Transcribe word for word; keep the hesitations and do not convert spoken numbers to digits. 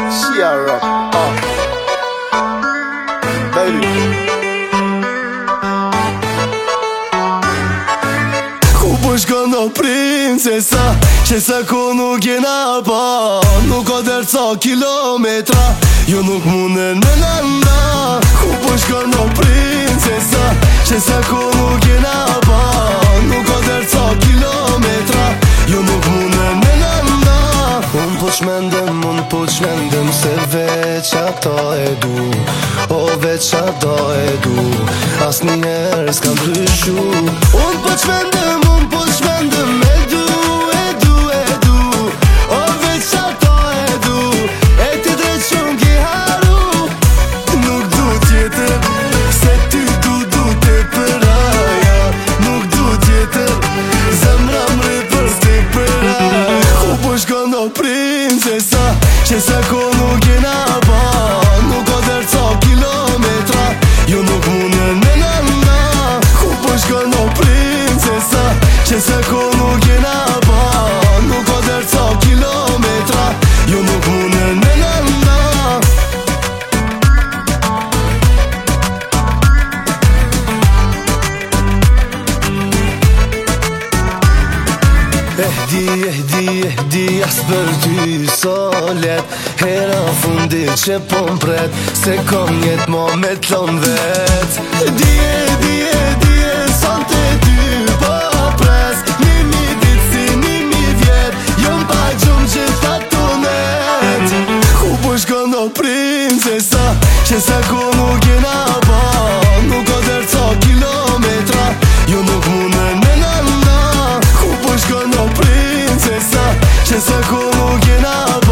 Cheer up, uh. Baby. Ku po shkon o princesa, që sa ku nuk jena pa. Nuk o der ca kilometra, jo nuk munden me nanda. Ku po shkon o princesa, që sa ku nuk jena pa. Nuk o der ca kilometra, jo nuk munden me nanda. Unë po qmendem, unë po qmendem, se veç ato e du. O veç ato e du, as njerë s'kam ndryshu. Unë po qmendem, unë po qmendem, e du, e du, e du. O veç ato e du, e ti drejt shumë ki haru. Nuk du tjetër, se ty du du te përaja. Nuk du tjetër, zemra mre për sti përaja. Ku po shkon o princesa, që sa ko nuk jena pa. Nuk o der ca kilometra, jo nuk munden me nanda. Ku po shkon o princesa, që sa ko nuk jena pa. Nuk o der ca kilometra, jo nuk munden me nanda. Eh di, eh di, eh di, as për ty solet. Hera fundit që po m'pret, se kom jet mo me t'lon vet. Di, eh di, eh di, eh son të ty po pres. Nimi dit si nimi vjet, jo m'pa gjum që ta tunet. Ku po shkon o princesa, që sa ku nuk jena pa. Nuk o der ca kilometra, jo nuk munden me nanda. Ku po shkon o princesa, që sa ku nuk jena pa.